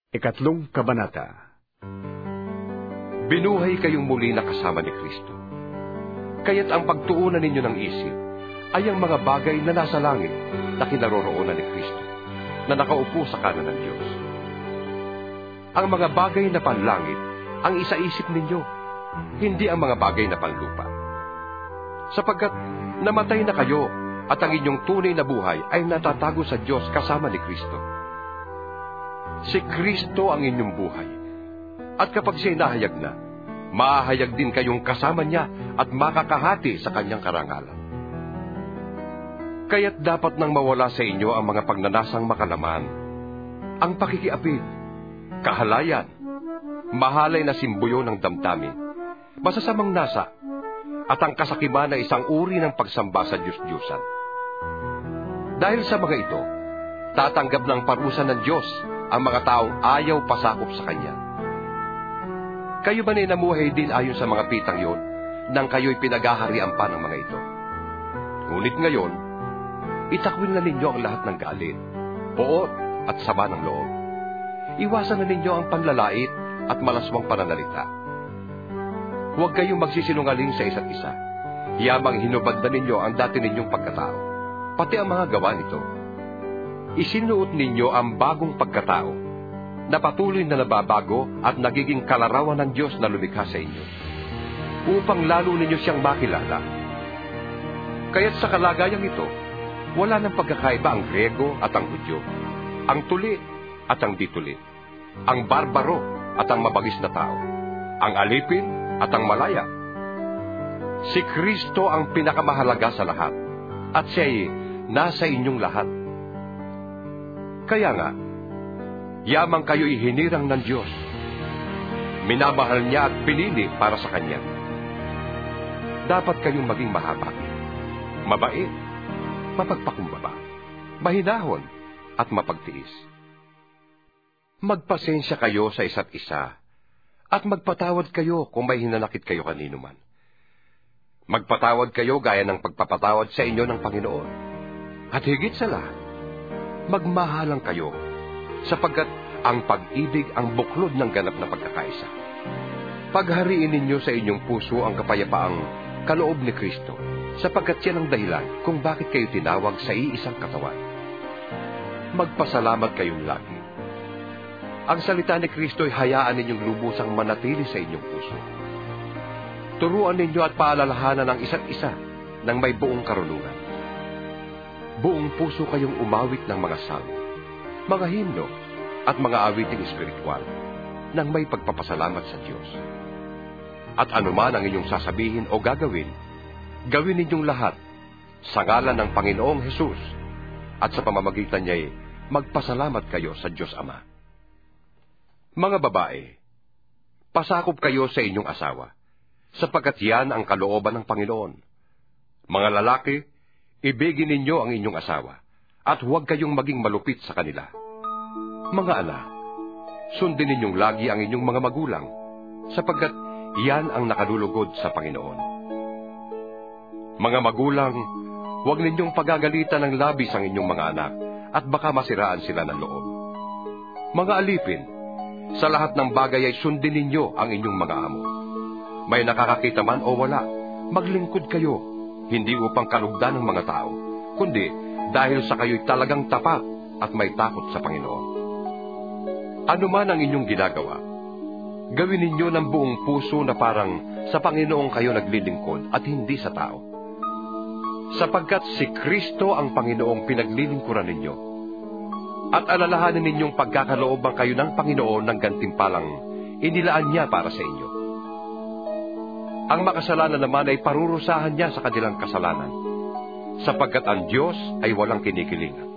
Ikatlong Kabanata. Binuhay kayong muli na kasama ni Kristo. Kaya't ang pagtuunan ninyo ng isip ay ang mga bagay na nasa langit na kinaroroonan ni Kristo, na nakaupo sa kanan ng Diyos. Ang mga bagay na panlangit ang isaisip ninyo, hindi ang mga bagay na panlupa. Sapagkat namatay na kayo at ang inyong tunay na buhay ay natatago sa Diyos kasama ni Kristo. Si Kristo ang inyong buhay. At kapag siya nahayag na, mahahayag din kayong kasama niya at makakahati sa kanyang karangalan. Kaya't dapat nang mawala sa inyo ang mga pagnanasang makalaman, ang pakikiapid, kahalayan, mahalay na simbuyo ng damdamin, masasamang nasa, at ang kasakiman na isang uri ng pagsamba sa Diyos-Diyusan. Dahil sa mga ito, tatanggap ng parusa ng Diyos ang mga taong ayaw pasakop sa Kanya. Kayo ba namuhay din ayon sa mga pitang yon nang kayo'y pinaghaharian pa ng mga ito? Ngunit ngayon, itakwil na ninyo ang lahat ng galit, poot at sama ng loob. Iwasan na ninyo ang panlalait at malaswang pananalita. Huwag kayong magsisinungaling sa isa't isa. Yamang hinubad na ninyo ang dati ninyong pagkatao, pati ang mga gawa nito. Isinuot ninyo ang bagong pagkatao, na patuloy na nababago at nagiging kalarawan ng Diyos na lumikha sa inyo, upang lalo ninyo siyang makilala. Kaya't sa kalagayang ito, wala ng pagkakaiba ang Grego at ang Hudyo, ang tuli at ang dituli, ang barbaro at ang mabagis na tao, ang alipin at ang malaya. Si Kristo ang pinakamahalaga sa lahat, at siya'y nasa inyong lahat. Kaya nga, yamang kayo'y hinirang ng Diyos. Minamahal niya at pinili para sa Kanya. Dapat kayong maging mahaba, mabait, mapagpakumbaba, mahinahon, at mapagtiis. Magpasensya kayo sa isa't isa, at magpatawad kayo kung may hinanakit kayo kanino man. Magpatawad kayo gaya ng pagpapatawad sa inyo ng Panginoon. At higit sa lahat, magmahalang kayo, sapagkat ang pag-ibig ang buklod ng ganap na pagkakaisa. Paghariin ninyo sa inyong puso ang kapayapaang kaloob ni Kristo, sapagkat yan ang dahilan kung bakit kayo tinawag sa iisang katawan. Magpasalamat kayong lagi. Ang salita ni Kristo'y hayaan ninyong lubusang manatili sa inyong puso. Turuan ninyo at paalalahanan ang isa't isa ng may buong karunungan. Buong puso kayong umawit ng mga salmo, mga himno, at mga awiting espiritual nang may pagpapasalamat sa Diyos. At anuman ang inyong sasabihin o gagawin, gawin ninyong lahat sa ngalan ng Panginoong Hesus, at sa pamamagitan niya'y magpasalamat kayo sa Diyos Ama. Mga babae, pasakop kayo sa inyong asawa, sapagkat yan ang kalooban ng Panginoon. Mga lalaki, ibigin ninyo ang inyong asawa, at huwag kayong maging malupit sa kanila. Mga anak, sundin ninyong lagi ang inyong mga magulang, sapagkat iyan ang nakalulugod sa Panginoon. Mga magulang, huwag ninyong pagagalitan ng labis ang inyong mga anak, at baka masiraan sila ng loob. Mga alipin, sa lahat ng bagay ay sundin ninyo ang inyong mga amo. May nakakakita man o wala, maglingkod kayo, hindi upang kalugdan ng mga tao, kundi dahil sa kayo'y talagang tapat at may takot sa Panginoon. Ano man ang inyong ginagawa, gawin ninyo ng buong puso na parang sa Panginoon kayo naglilingkod at hindi sa tao. Sapagkat si Kristo ang Panginoong pinaglilingkuran ninyo, at alalahanin ninyong pagkakalooban kayo ng Panginoon ng gantimpalang inilaan niya para sa inyo. Ang makasalanan naman ay parurusahan niya sa kanilang kasalanan, sapagkat ang Diyos ay walang kinikilingan.